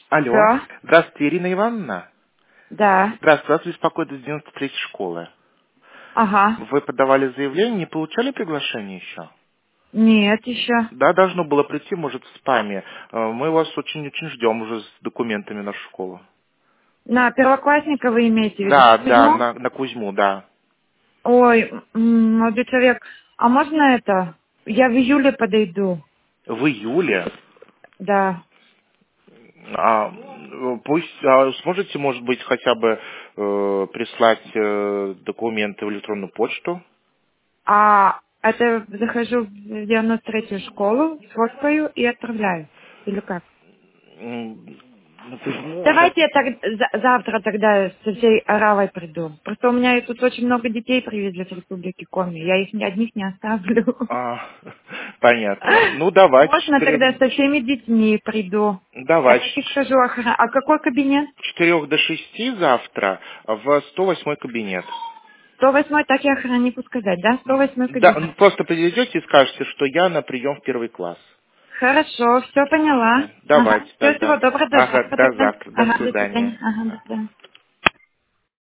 Алло. Все? Здравствуйте, Ирина Ивановна. Да. Здравствуйте, вас беспокоит из 93-й школы. Ага. Вы подавали заявление, не получали приглашение еще? Нет, еще. Да, должно было прийти, может, в спаме. Мы вас очень-очень ждем уже с документами в нашу школу. На первоклассника вы имеете в виду? Да, да, Кузьму? на Кузьму, да. Ой, молодой человек, а можно это? Я в июле подойду. В июле. Да. Пусть сможете, может быть, хотя бы прислать документы в электронную почту? А это захожу в 93-ю школу, сфоткаю и отправляю. Или как? На Кузьму сейчас. Давайте я завтра тогда со всей оравой приду. Просто у меня тут очень много детей привезли с Республики Коми. Я их ни одних не оставлю. Понятно. Ну, давайте Можно тогда со всеми детьми приду. давайте Давайте скажу охране. А какой кабинет? с 4 до 6 завтра в 108 кабинет. 108, так и охраннику сказать, да? 108 Да, кабинет. просто подойдете и скажете, что я на прием в первый класс. Хорошо, все поняла. Да. Ага. Давайте Все, всего тогда. доброго, до Ага, завтра до тогда. завтра. До Ага, до свидания. свидания. Ага, до свидания.